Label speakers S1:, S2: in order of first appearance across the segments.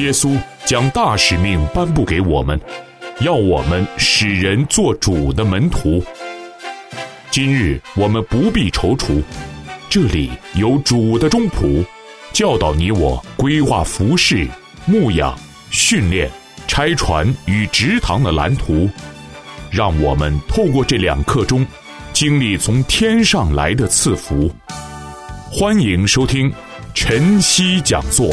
S1: 耶稣将大使命颁布给我们，要我们使人做主的门徒。今日我们不必踌躇，这里有主的忠仆，教导你我规划服事、牧养、训练、拆船与植堂的蓝图，让我们透过这2课中经历从天上来的赐福。欢迎收听晨曦讲座。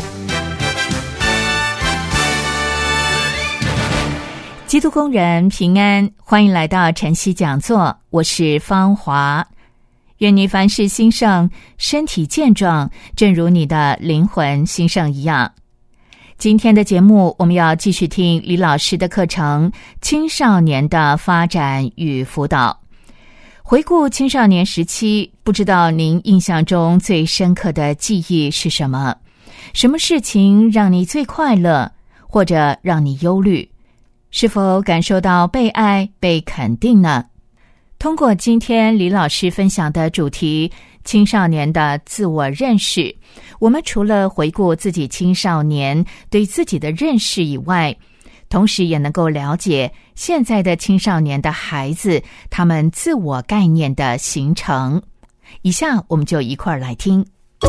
S2: 基督工人平安，欢迎来到晨曦讲座，我是芳华。愿你凡事兴盛，身体健壮，正如你的灵魂兴盛一样。今天的节目我们要继续听李老师的课程，青少年的发展与辅导。回顾青少年时期，不知道您印象中最深刻的记忆是什么？什么事情让你最快乐，或者让你忧虑？是否感受到被爱、被肯定呢？通过今天李老师分享的主题青少年的自我认识，我们除了回顾自己青少年对自己的认识以外，同时也能够了解现在的青少年的孩子他们自我概念的形成。以下我们就一块儿来听。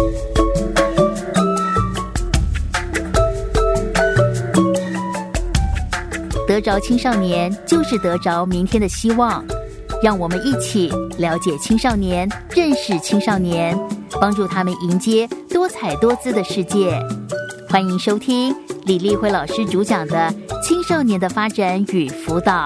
S3: 得着青少年，就是得着明天的希望。让我们一起了解青少年，认识青少年，帮助他们迎接多彩多姿的世界。欢迎收听李丽辉老师主讲的青少年的发展与辅导。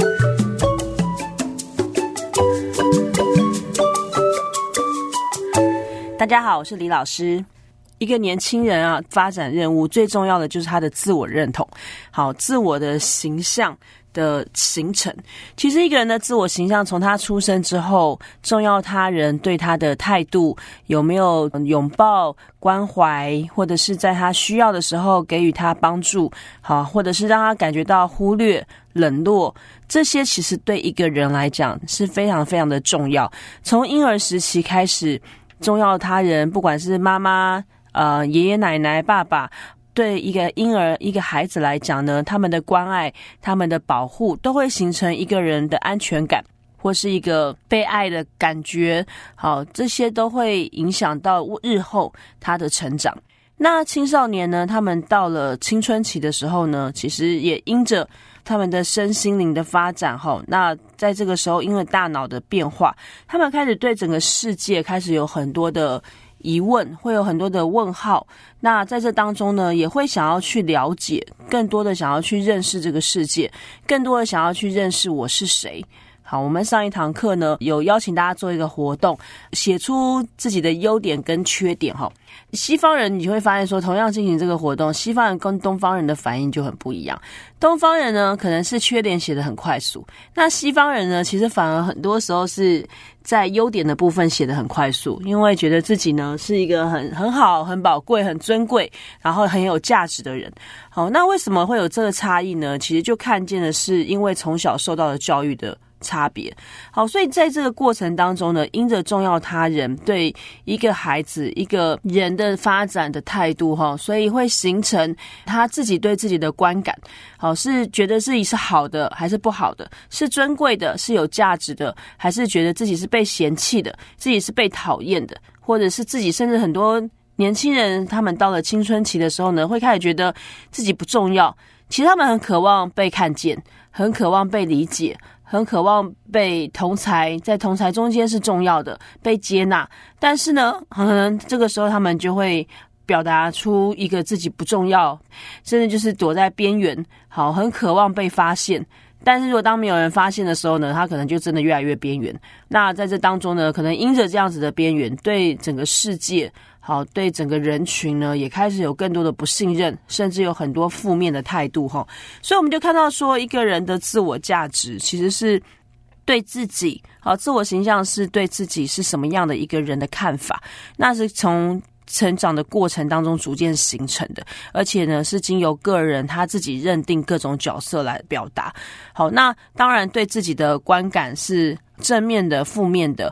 S4: 大家好，我是李老师。一个年轻人啊，发展任务最重要的就是他的自我认同，好，自我的形象的形成。其实一个人的自我形象从他出生之后，重要他人对他的态度，有没有拥抱关怀，或者是在他需要的时候给予他帮助，好，或者是让他感觉到忽略冷落，这些其实对一个人来讲是非常非常的重要。从婴儿时期开始，重要他人不管是妈妈爷爷奶奶爸爸，对一个婴儿一个孩子来讲呢，他们的关爱他们的保护都会形成一个人的安全感，或是一个被爱的感觉，好，这些都会影响到日后他的成长。那青少年呢，他们到了青春期的时候呢，其实也因着他们的身心灵的发展，那在这个时候因为大脑的变化，他们开始对整个世界开始有很多的疑问，会有很多的问号。那在这当中呢，也会想要去了解，更多的想要去认识这个世界，更多的想要去认识我是谁。好，我们上一堂课呢，有邀请大家做一个活动，写出自己的优点跟缺点。西方人你会发现说，同样进行这个活动，西方人跟东方人的反应就很不一样。东方人呢，可能是缺点写得很快速，那西方人呢，其实反而很多时候是在优点的部分写得很快速，因为觉得自己呢是一个很好、很宝贵、很尊贵，然后很有价值的人。好，那为什么会有这个差异呢？其实就看见的是因为从小受到的教育的差别。好，所以在这个过程当中呢，因着重要他人对一个孩子一个人的发展的态度，所以会形成他自己对自己的观感。好，是觉得自己是好的还是不好的，是尊贵的，是有价值的，还是觉得自己是被嫌弃的，自己是被讨厌的，或者是自己甚至很多年轻人他们到了青春期的时候呢，会开始觉得自己不重要。其实他们很渴望被看见，很渴望被理解，很渴望被同侪，在同侪中间是重要的，被接纳。但是呢，可能这个时候他们就会表达出一个自己不重要，甚至就是躲在边缘，好，很渴望被发现。但是如果当没有人发现的时候呢，他可能就真的越来越边缘。那在这当中呢，可能因着这样子的边缘，对整个世界，好，对整个人群呢，也开始有更多的不信任，甚至有很多负面的态度。所以我们就看到说，一个人的自我价值其实是对自己，好，自我形象是对自己是什么样的一个人的看法，那是从成长的过程当中逐渐形成的，而且呢是经由个人他自己认定各种角色来表达。好，那当然对自己的观感是正面的、负面的，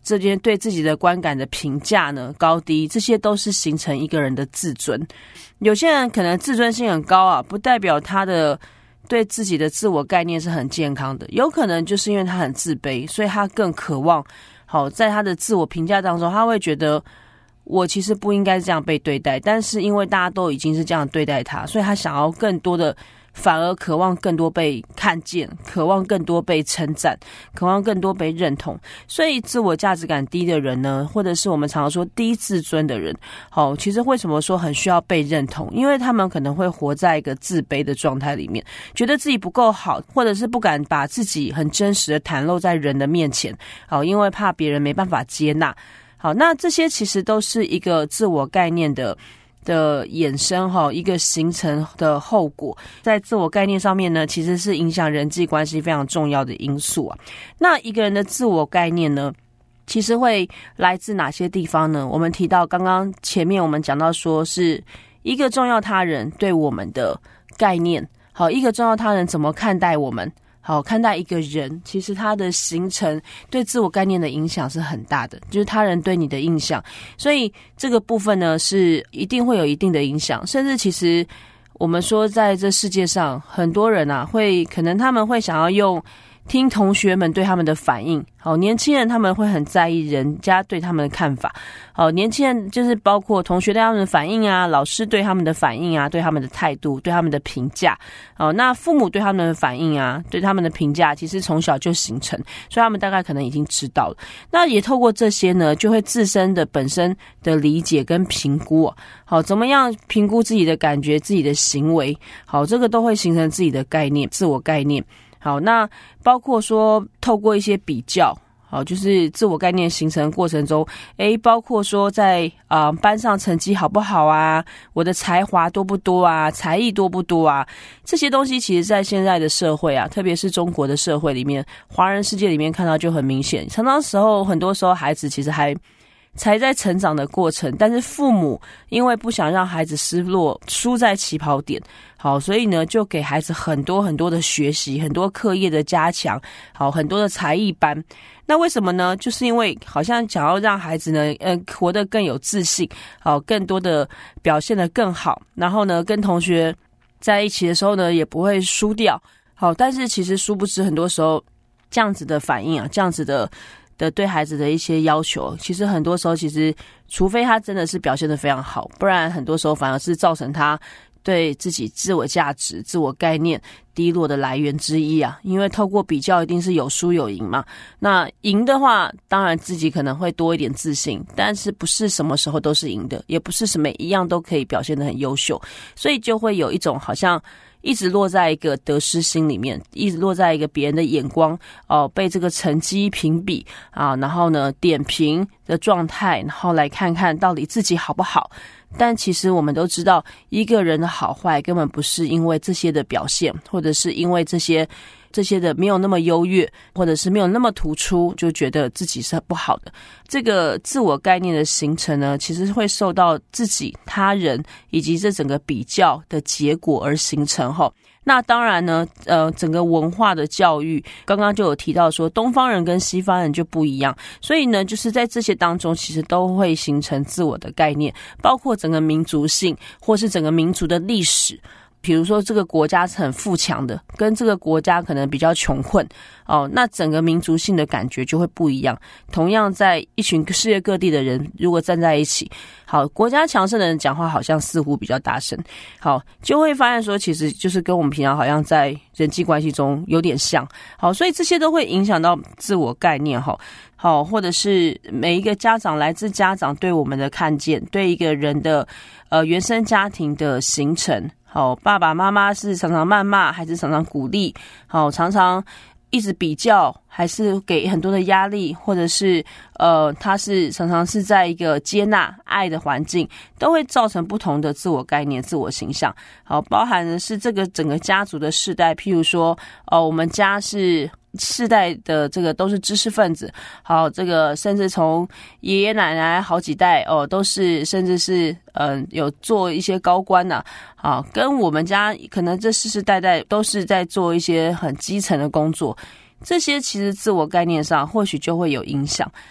S4: 这边对自己的观感的评价呢高低，这些都是形成一个人的自尊。有些人可能自尊心很高啊，不代表他的对自己的自我概念是很健康的，有可能就是因为他很自卑，所以他更渴望在他的自我评价当中，他会觉得我其实不应该这样被对待，但是因为大家都已经是这样对待他，所以他想要更多的，反而渴望更多被看见，渴望更多被称赞，渴望更多被认同。所以自我价值感低的人呢，或者是我们常常说低自尊的人，其实为什么说很需要被认同？因为他们可能会活在一个自卑的状态里面，觉得自己不够好，或者是不敢把自己很真实的袒露在人的面前，因为怕别人没办法接纳。好，那这些其实都是一个自我概念的衍生，一个形成的后果。在自我概念上面呢，其实是影响人际关系非常重要的因素啊。那一个人的自我概念呢，其实会来自哪些地方呢？我们提到刚刚前面我们讲到说，是一个重要他人对我们的概念，好，一个重要他人怎么看待我们，好，看待一个人，其实他的形成对自我概念的影响是很大的，就是他人对你的印象。所以这个部分呢，是一定会有一定的影响。甚至其实我们说在这世界上，很多人啊，可能他们会想要用听同学们对他们的反应。好，年轻人他们会很在意人家对他们的看法。好，年轻人就是包括同学对他们的反应啊，老师对他们的反应啊，对他们的态度，对他们的评价。那父母对他们的反应啊，对他们的评价，其实从小就形成，所以他们大概可能已经知道了。那也透过这些呢，就会自身的本身的理解跟评估。好，怎么样评估自己的感觉、自己的行为？好，这个都会形成自己的概念、自我概念。好，那包括说透过一些比较，好，就是自我概念形成过程中，包括说在班上成绩好不好啊，我的才华多不多啊，才艺多不多啊，这些东西其实在现在的社会啊，特别是中国的社会里面，华人世界里面看到就很明显。很多时候孩子其实才在成长的过程，但是父母因为不想让孩子失落，输在起跑点，好，所以呢就给孩子很多很多的学习，很多课业的加强，好，很多的才艺班。那为什么呢？就是因为好像想要让孩子呢活得更有自信，好，更多的表现得更好，然后呢跟同学在一起的时候呢也不会输掉。好，但是其实殊不知很多时候这样子的反应啊，这样子的对孩子的一些要求，其实很多时候除非他真的是表现得非常好，不然很多时候反而是造成他对自己自我价值、自我概念低落的来源之一啊。因为透过比较一定是有输有赢嘛，那赢的话当然自己可能会多一点自信，但是不是什么时候都是赢的，也不是每一样都可以表现得很优秀，所以就会有一种好像一直落在一个得失心里面，一直落在一个别人的眼光被这个成绩评比啊，然后呢点评的状态，然后来看看到底自己好不好。但其实我们都知道，一个人的好坏根本不是因为这些的表现，或者是因为这些的没有那么优越，或者是没有那么突出，就觉得自己是不好的。这个自我概念的形成呢，其实会受到自己、他人以及这整个比较的结果而形成齁。那当然呢，整个文化的教育，刚刚就有提到说，东方人跟西方人就不一样，所以呢，就是在这些当中，其实都会形成自我的概念，包括整个民族性，或是整个民族的历史。比如说这个国家是很富强的，跟这个国家可能比较穷困那整个民族性的感觉就会不一样。同样在一群世界各地的人如果站在一起，好，国家强盛的人讲话好像似乎比较大声，好，就会发现说其实就是跟我们平常好像在人际关系中有点像。好，所以这些都会影响到自我概念好，或者是每一个家长，来自家长对我们的看见，对一个人的原生家庭的形成。好，爸爸妈妈是常常谩骂还是常常鼓励？好，常常一直比较还是给很多的压力，或者是他是常常是在一个接纳爱的环境，都会造成不同的自我概念、自我形象。好，包含的是这个整个家族的世代，譬如说我们家是世代的这个都是知识分子，好，这个甚至从爷爷奶奶好几代都是，甚至是有做一些高官呐，好，跟我们家可能这世世代代都是在做一些很基层的工作，这些其实自我概念上或许就会有影响。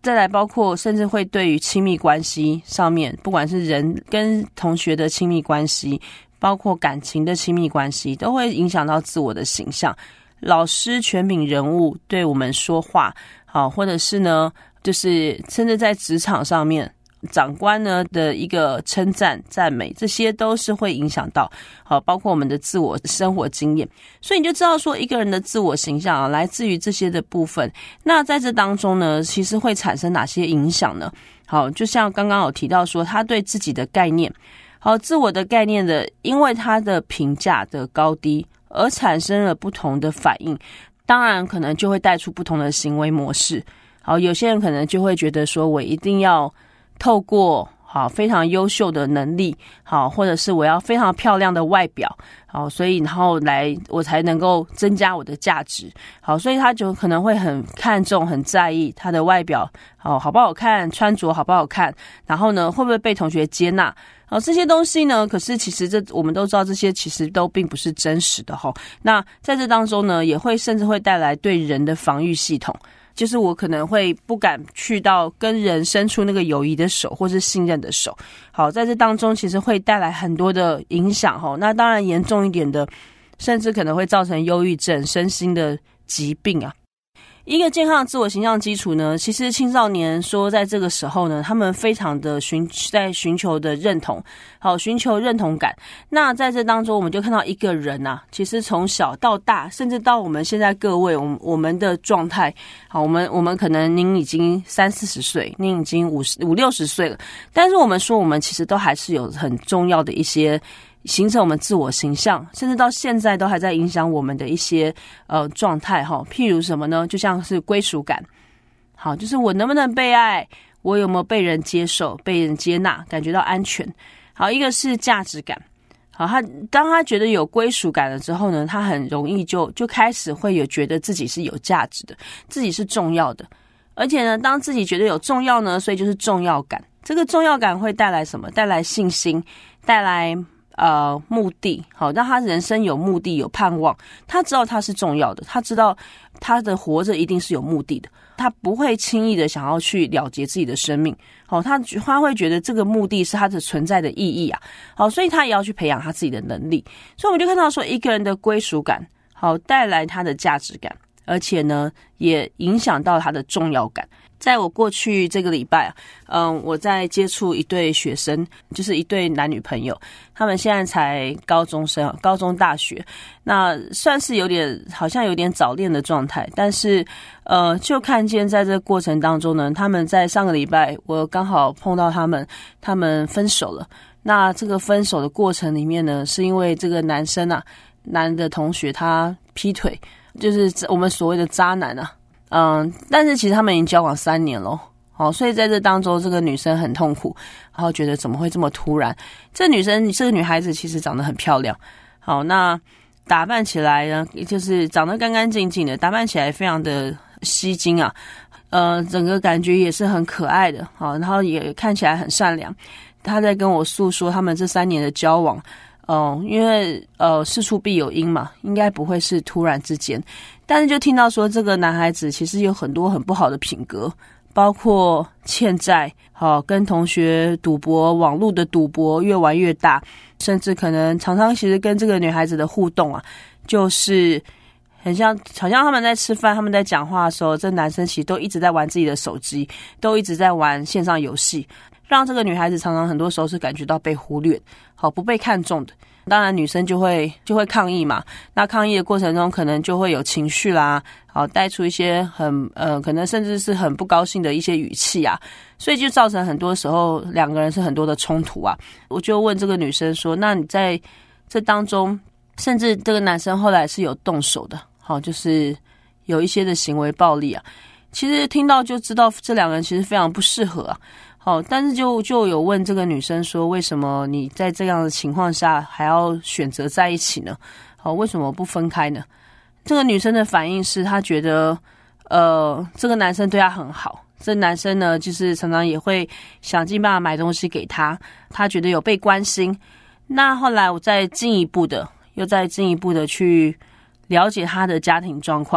S4: 再来包括甚至会对于亲密关系上面，不管是人跟同学的亲密关系，包括感情的亲密关系，都会影响到自我的形象。老师、权柄人物对我们说话，好，或者是呢，就是甚至在职场上面，长官呢的一个称赞、赞美，这些都是会影响到，好，包括我们的自我生活经验。所以你就知道说，一个人的自我形象啊，来自于这些的部分。那在这当中呢，其实会产生哪些影响呢？好，就像刚刚有提到说，他对自己的概念，好，自我的概念的，因为他的评价的高低，而产生了不同的反应，当然可能就会带出不同的行为模式。好，有些人可能就会觉得说，我一定要透过好非常优秀的能力，好，或者是我要非常漂亮的外表，好，所以然后来我才能够增加我的价值。好，所以他就可能会很看重、很在意他的外表，好不好看，穿着好不好看，然后呢会不会被同学接纳。好，这些东西呢，可是其实我们都知道，这些其实都并不是真实的哈。那在这当中呢，也会甚至会带来对人的防御系统，就是我可能会不敢去到跟人伸出那个友谊的手，或是信任的手。好，在这当中其实会带来很多的影响哈。那当然严重一点的，甚至可能会造成忧郁症、身心的疾病啊。一个健康的自我形象基础呢，其实青少年说在这个时候呢，他们非常的在寻求的认同，好，寻求认同感。那在这当中，我们就看到一个人啊，其实从小到大，甚至到我们现在各位，我们的状态，好，我们可能您已经30-40岁，您已经50-60岁了，但是我们说我们其实都还是有很重要的一些形成我们自我形象，甚至到现在都还在影响我们的一些状态哈。譬如什么呢？就像是归属感，好，就是我能不能被爱，我有没有被人接受、被人接纳，感觉到安全。好，一个是价值感，好，当他觉得有归属感了之后呢，他很容易就开始会有觉得自己是有价值的，自己是重要的。而且呢，当自己觉得有重要呢，所以就是重要感。这个重要感会带来什么？带来信心，带来目的，好，让他人生有目的、有盼望。他知道他是重要的，他知道他的活着一定是有目的的，他不会轻易的想要去了结自己的生命。好，他会觉得这个目的是他的存在的意义啊。好，所以他也要去培养他自己的能力。所以我们就看到说，一个人的归属感，好，带来他的价值感，而且呢，也影响到他的重要感。在我过去这个礼拜我在接触一对学生，就是一对男女朋友，他们现在才高中生，高中大学，那算是好像有点早恋的状态，但是就看见在这个过程当中呢，他们在上个礼拜我刚好碰到他们分手了。那这个分手的过程里面呢，是因为这个男生啊，男的同学他劈腿，就是我们所谓的渣男啊。但是其实他们已经交往3年了，好，所以在这当中，这个女生很痛苦，然后觉得怎么会这么突然？这个女孩子其实长得很漂亮，好，那打扮起来呢，就是长得干干净净的，打扮起来非常的吸睛啊，整个感觉也是很可爱的，好，然后也看起来很善良。她在跟我诉说他们这3年的交往。因为事出必有因嘛，应该不会是突然之间，但是就听到说这个男孩子其实有很多很不好的品格，包括欠债，好，跟同学赌博，网络的赌博越玩越大，甚至可能常常其实跟这个女孩子的互动啊，就是好像他们在吃饭，他们在讲话的时候，这男生其实都一直在玩自己的手机，都一直在玩线上游戏，让这个女孩子常常很多时候是感觉到被忽略，好，不被看重的。当然女生就会抗议嘛，那抗议的过程中可能就会有情绪啦，好，带出一些可能甚至是很不高兴的一些语气啊，所以就造成很多时候两个人是很多的冲突啊。我就问这个女生说，那你在这当中，甚至这个男生后来是有动手的，好，就是有一些的行为暴力啊，其实听到就知道这两个人其实非常不适合啊。好，但是就有问这个女生说，为什么你在这样的情况下还要选择在一起呢？好，为什么不分开呢？这个女生的反应是，她觉得这个男生对她很好，这男生呢就是常常也会想尽办法买东西给她，她觉得有被关心。那后来我再进一步的去了解她的家庭状况，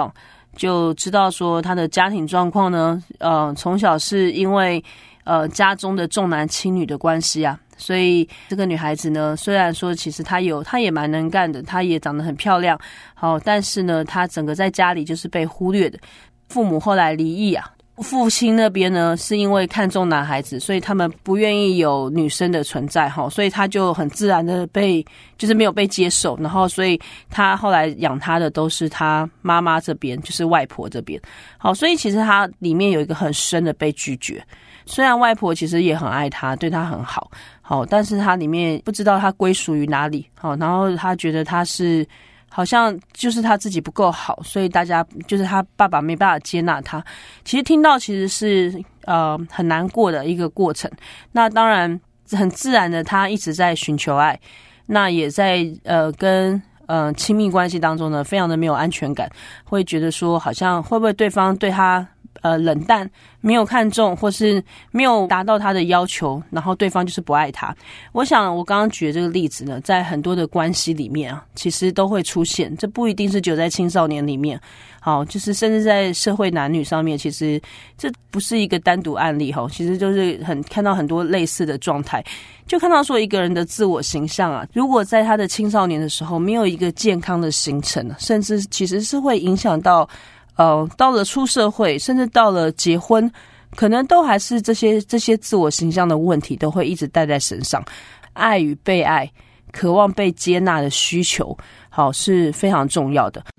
S4: 就知道说他的家庭状况呢，从小是因为家中的重男轻女的关系啊，所以这个女孩子呢，虽然说其实她也蛮能干的，她也长得很漂亮，好，但是呢，她整个在家里就是被忽略的。父母后来离异啊，父亲那边呢是因为看重男孩子，所以他们不愿意有女生的存在哈，所以他就很自然的就是没有被接受，然后所以他后来养他的都是他妈妈这边，就是外婆这边。好，所以其实他里面有一个很深的被拒绝。虽然外婆其实也很爱他，对他很好，好，但是他里面不知道他归属于哪里，好，然后他觉得他是好像就是他自己不够好，所以大家就是他爸爸没办法接纳他。其实听到其实是很难过的一个过程。那当然很自然的，他一直在寻求爱，那也在跟亲密关系当中呢，非常的没有安全感，会觉得说好像会不会对方对他冷淡，没有看重，或是没有达到他的要求，然后对方就是不爱他。我想我刚刚举的这个例子呢，在很多的关系里面啊，其实都会出现，这不一定是只有在青少年里面，好，就是甚至在社会男女上面，其实这不是一个单独案例哈，其实就是看到很多类似的状态，就看到说一个人的自我形象啊，如果在他的青少年的时候没有一个健康的形成，甚至其实是会影响到到了出社会，甚至到了结婚，可能都还是这些自我形象的问题都会一直带在身上。爱与被爱，渴望被接纳的需求，好，是非常重要的。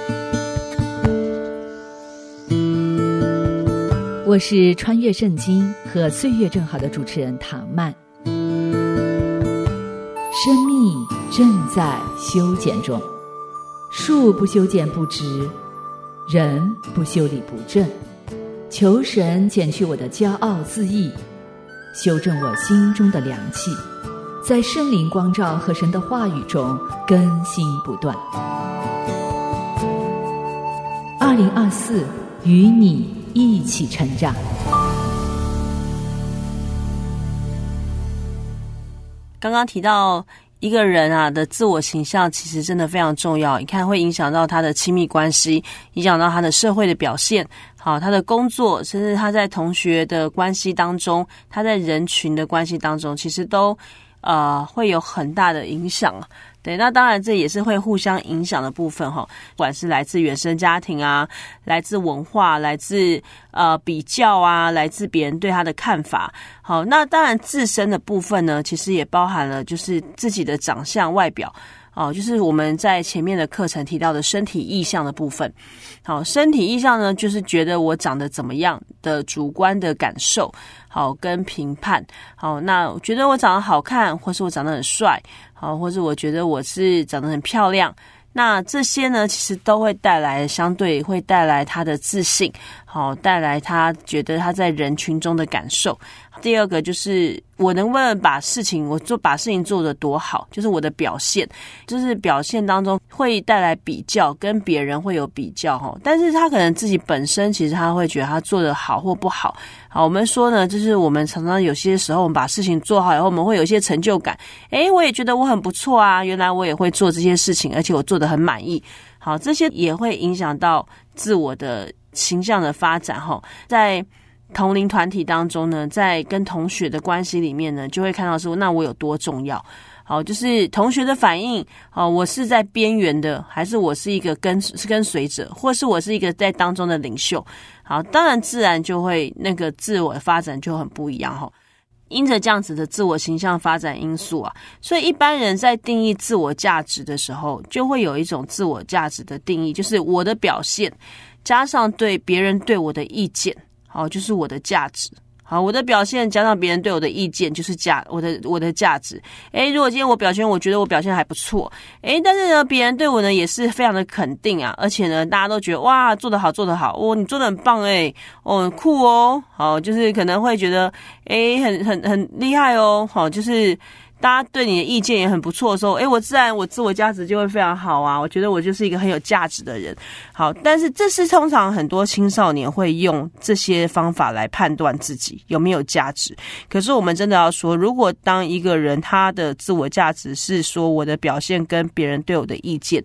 S2: 我是穿越圣经和岁月正好的主持人唐曼。生命正在修剪中，树不修剪不直，人不修理不正，求神减去我的骄傲自义，修正我心中的凉气，在圣灵光照和神的话语中更新不断。2024与你一起成长。
S4: 刚刚提到一个人啊的自我形象其实真的非常重要，你看会影响到他的亲密关系，影响到他的社会的表现，好，他的工作，甚至他在同学的关系当中，他在人群的关系当中，其实都会有很大的影响啊。对，那当然这也是会互相影响的部分哈，不管是来自原生家庭啊，来自文化，来自比较啊，来自别人对他的看法。好，那当然自身的部分呢，其实也包含了就是自己的长相外表。就是我们在前面的课程提到的身体意象的部分。好，身体意象呢，就是觉得我长得怎么样的主观的感受，好，跟评判。好，那我觉得我长得好看，或是我长得很帅，好，或是我觉得我是长得很漂亮。那这些呢，其实都会带来相对会带来他的自信，好，带来他觉得他在人群中的感受。第二个就是我能不能把事情做得多好，就是我的表现，就是表现当中会带来比较，跟别人会有比较，但是他可能自己本身其实他会觉得他做得好或不好。好，我们说呢，就是我们常常有些时候我们把事情做好以后，我们会有一些成就感，我也觉得我很不错啊，原来我也会做这些事情，而且我做得很满意。好，这些也会影响到自我的形象的发展。在同龄团体当中呢，在跟同学的关系里面呢，就会看到说那我有多重要。好，就是同学的反应，我是在边缘的，还是我是一个跟随者，或是我是一个在当中的领袖。好，当然自然就会那个自我的发展就很不一样。因着这样子的自我形象发展因素啊，所以一般人在定义自我价值的时候，就会有一种自我价值的定义，就是我的表现加上对别人对我的意见，好，就是我的价值。好，我的表现加上别人对我的意见，就是我的价值。如果今天我觉得我表现还不错，但是呢，别人对我呢也是非常的肯定啊，而且呢，大家都觉得哇，做得好，你做得很棒，很酷哦，好，就是可能会觉得很厉害哦，好，就是大家对你的意见也很不错的时候，我自然我自我价值就会非常好啊，我觉得我就是一个很有价值的人。好，但是这是通常很多青少年会用这些方法来判断自己有没有价值。可是我们真的要说，如果当一个人他的自我价值是说我的表现跟别人对我的意见，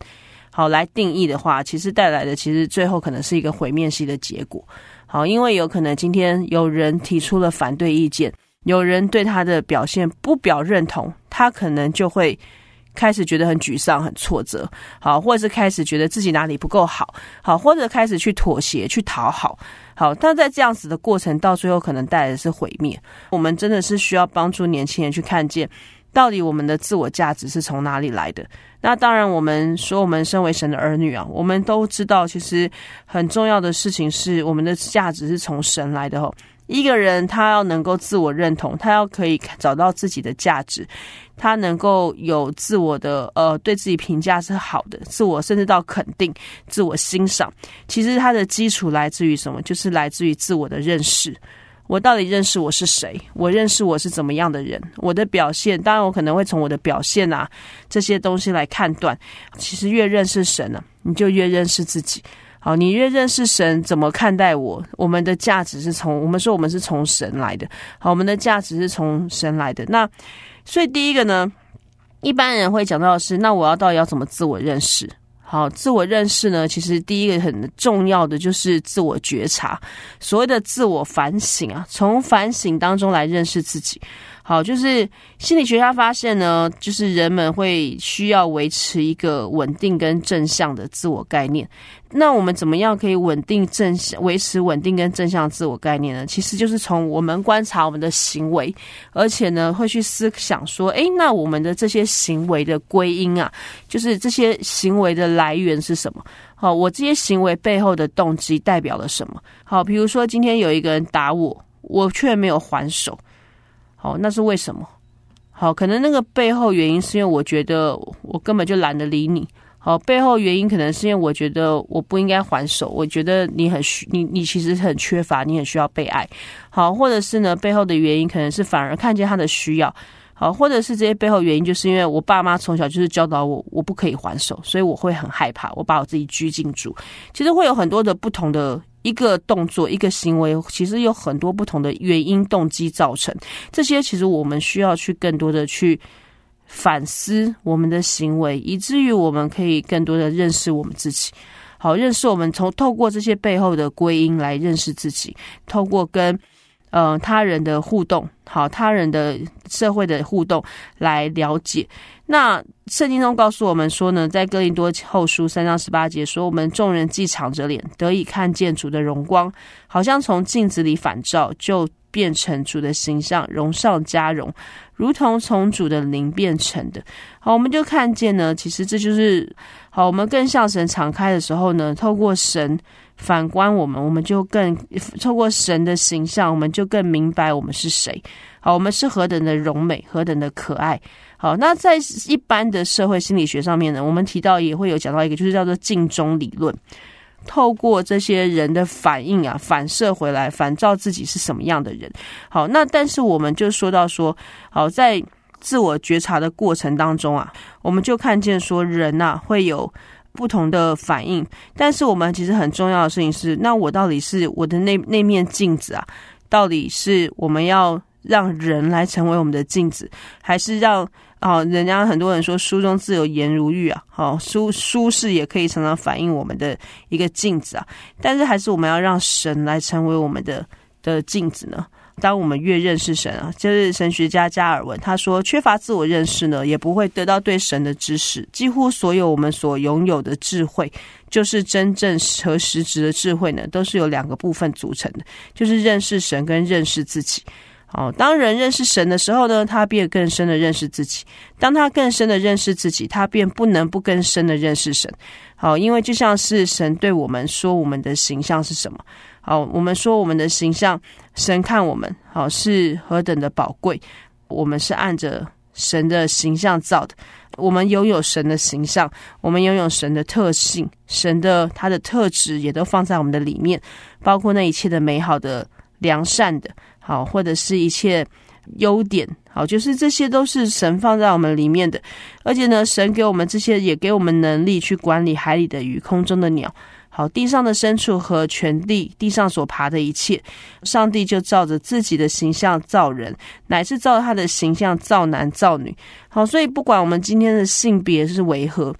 S4: 好来定义的话，其实带来的其实最后可能是一个毁灭性的结果。好，因为有可能今天有人提出了反对意见，有人对他的表现不表认同，他可能就会开始觉得很沮丧、很挫折，好，或者是开始觉得自己哪里不够好，好，或者开始去妥协、去讨好，好，但在这样子的过程，到最后可能带来的是毁灭。我们真的是需要帮助年轻人去看见，到底我们的自我价值是从哪里来的。那当然，我们说我们身为神的儿女啊，我们都知道，其实很重要的事情是，我们的价值是从神来的哦。一个人他要能够自我认同，他要可以找到自己的价值，他能够有自我的对自己评价是好的，自我甚至到肯定、自我欣赏。其实他的基础来自于什么？就是来自于自我的认识。我到底认识我是谁？我认识我是怎么样的人？我的表现，当然我可能会从我的表现啊这些东西来判断。其实越认识神啊，你就越认识自己。好，你越认识神怎么看待我，我们的价值是从，我们说我们是从神来的。好，我们的价值是从神来的。那所以第一个呢，一般人会讲到的是，那我到底要怎么自我认识？好，自我认识呢，其实第一个很重要的就是自我觉察，所谓的自我反省啊，从反省当中来认识自己。好，就是心理学家发现呢，就是人们会需要维持一个稳定跟正向的自我概念。那我们怎么样可以维持稳定跟正向的自我概念呢？其实就是从我们观察我们的行为，而且呢会去思想说，那我们的这些行为的归因啊，就是这些行为的来源是什么？好，我这些行为背后的动机代表了什么？好，比如说今天有一个人打我，我却没有还手。好，那是为什么？好，可能那个背后原因是因为我觉得我根本就懒得理你。好，背后原因可能是因为我觉得我不应该还手，我觉得你其实很缺乏，你很需要被爱。好，或者是呢，背后的原因可能是反而看见他的需要。好，或者是这些背后原因就是因为我爸妈从小就是教导我不可以还手，所以我会很害怕，我把我自己拘禁住。其实会有很多的不同的一个动作一个行为，其实有很多不同的原因动机造成，这些其实我们需要去更多的去反思我们的行为，以至于我们可以更多的认识我们自己。好，认识我们透过这些背后的归因来认识自己，透过跟他人的互动，好，他人的社会的互动来了解。那圣经中告诉我们说呢，在哥林多后书3章18节说，我们众人既敞着脸得以看见主的荣光，好像从镜子里反照，就变成主的形象，荣上加荣，如同从主的灵变成的。好，我们就看见呢，其实这就是好，我们更向神敞开的时候呢，透过神反观我们，我们就更透过神的形象，我们就更明白我们是谁。好，我们是何等的荣美，何等的可爱。好，那在一般的社会心理学上面呢，我们提到也会有讲到一个，就是叫做镜中理论。透过这些人的反应啊，反射回来，反照自己是什么样的人。好，那但是我们就说到说，好，在自我觉察的过程当中啊，我们就看见说人啊会有不同的反应，但是我们其实很重要的事情是，那我到底是我的那面镜子啊，到底是我们要让人来成为我们的镜子，还是让人家很多人说书中自有颜如玉啊，好，书是也可以常常反映我们的一个镜子啊，但是还是我们要让神来成为我们的镜子呢？当我们越认识神啊，就是神学家加尔文他说，缺乏自我认识呢，也不会得到对神的知识。几乎所有我们所拥有的智慧，就是真正和实质的智慧呢，都是由2个部分组成的，就是认识神跟认识自己。好，当人认识神的时候呢，他便更深的认识自己。当他更深的认识自己，他便不能不更深的认识神。好，因为就像是神对我们说我们的形象是什么。好，我们说我们的形象，神看我们好是何等的宝贵，我们是按着神的形象造的，我们拥有神的形象，我们拥有神的特性，神的他的特质也都放在我们的里面，包括那一切的美好的良善的，好，或者是一切优点，好，就是这些都是神放在我们里面的。而且呢，神给我们这些，也给我们能力去管理海里的鱼，空中的鸟，好，地上的牲畜和全地上所爬的一切。上帝就照着自己的形象造人，乃是照他的形象造男造女。好，所以不管我们今天的性别是为何，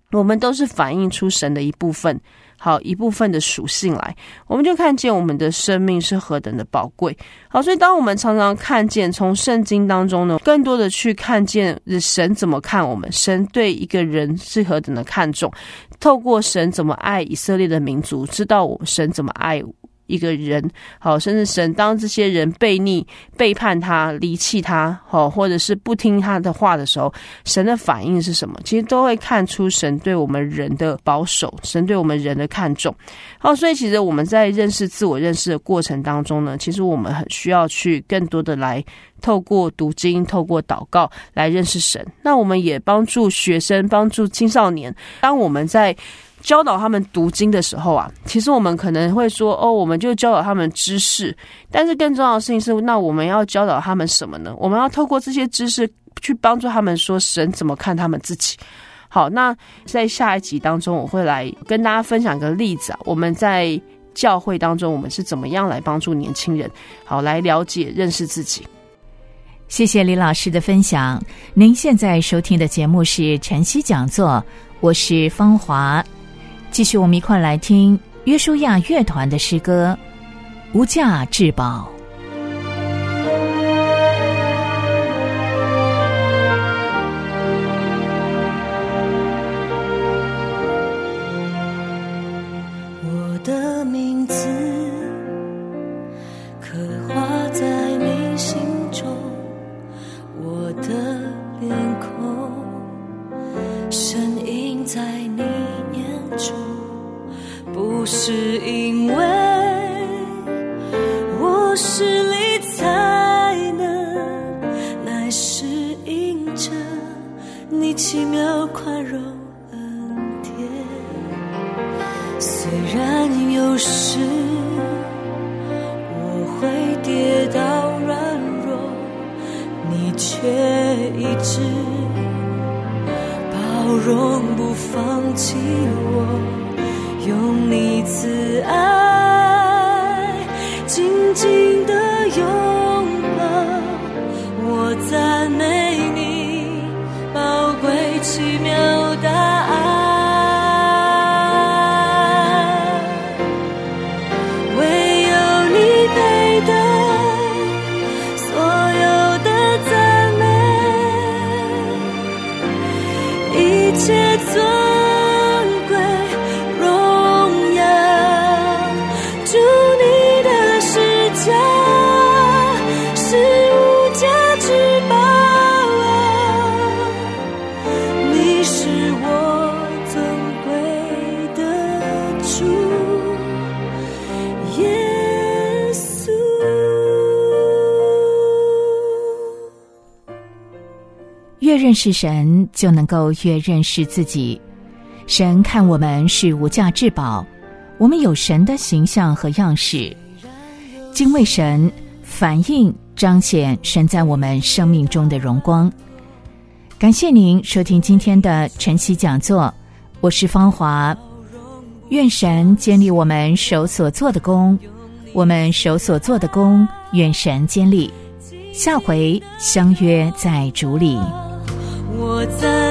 S4: 我们都是反映出神的一部分，好，一部分的属性来，我们就看见我们的生命是何等的宝贵。好，所以当我们常常看见从圣经当中呢，更多的去看见神怎么看我们，神对一个人是何等的看重，透过神怎么爱以色列的民族，知道神怎么爱一个人，好，甚至神当这些人悖逆、背叛他、离弃他，好，或者是不听他的话的时候，神的反应是什么？其实都会看出神对我们人的保守，神对我们人的看重。好，所以其实我们在认识自我认识的过程当中呢，其实我们很需要去更多的来透过读经、透过祷告来认识神。那我们也帮助学生、帮助青少年，当我们在教导他们读经的时候啊，其实我们可能会说我们就教导他们知识，但是更重要的事情是，那我们要教导他们什么呢？我们要透过这些知识去帮助他们说神怎么看他们自己。好，那在下一集当中，我会来跟大家分享一个例子啊，我们在教会当中，我们是怎么样来帮助年轻人，好，来了解认识自己。
S2: 谢谢李老师的分享。您现在收听的节目是晨曦讲座，我是芳华。继续我们一块来听约书亚乐团的诗歌《无价至宝》。
S5: 我的名字刻画在你心中，我的脸孔深印在你眼中，不是因为我实力才能，乃是因着你奇妙宽容恩典。虽然有时我会跌倒软弱，你却一直包容不放弃我，用你慈爱紧紧地拥抱我，赞美你宝贵奇妙大爱。唯有你配得所有的赞美，一切尊贵荣耀，主你的施加是无价之宝啊，你是我尊贵的主耶稣。
S2: 越认识神，就能够越认识自己。神看我们是无价至宝，我们有神的形象和样式。敬畏神，反映彰显神在我们生命中的荣光。感谢您收听今天的晨曦讲座，我是芳华。愿神坚立我们手所做的工，我们手所做的工，愿神坚立。下回相约在主里。
S5: 我在